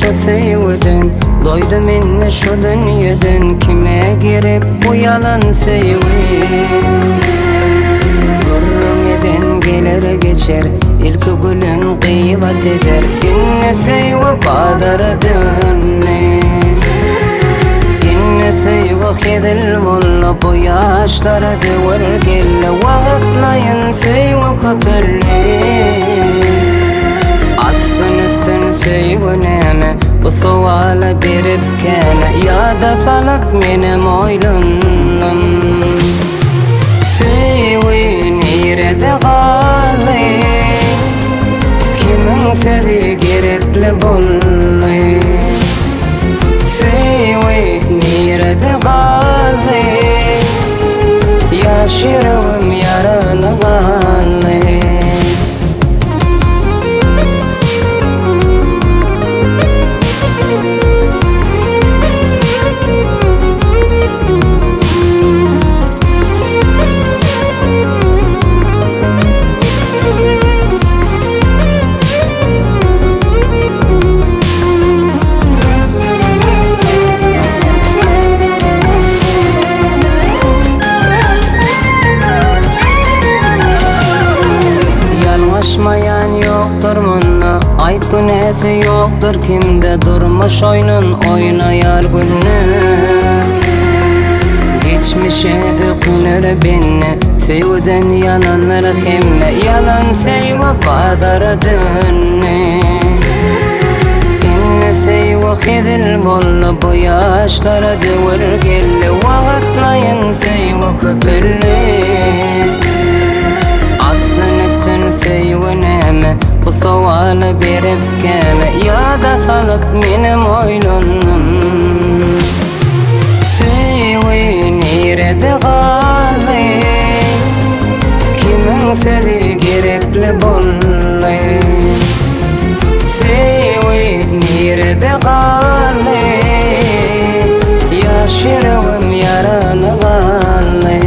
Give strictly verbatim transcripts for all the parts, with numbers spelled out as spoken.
beni sevdin, doydum inne şu dünyadan. Kime gerek bu yalan sevin? Görmeden gelir geçer, ilk gülün kıymet eder. İnne sevip adaradın, inne sevip hedil mulla. Bu yaşlara devir gelle, vakitlayın sevip kafirli. Aslını sevuneme, bu suala berip kene. Ya da salıp benim oylunum. Sevin irede galı, kimin sezi gerekli bully. Sevin irede galı, yaşırım yaralı galı. Yaşmayan yoktur munna, ayt günesi yoktur kimde. Durmuş oyunun oynayar günü, geçmişe ökünür beni. Sevden yalanlar himme, yalan sevip adaradın. İnne sevip hedil bollu, bu yaşlara devir gelle. Vakitlayın sevip köpürlü. Sevuneme, bu sualı berip kene. Ya da salıp benim oylunum. Sevin irede galı, kimin sezi gerekli bully. Sevin irede galı, yaşırım yaralı galı.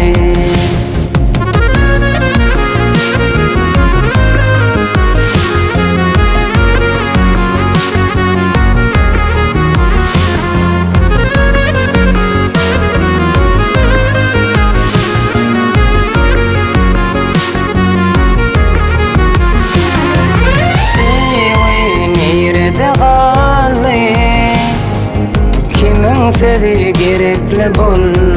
Sezi gerekli bully.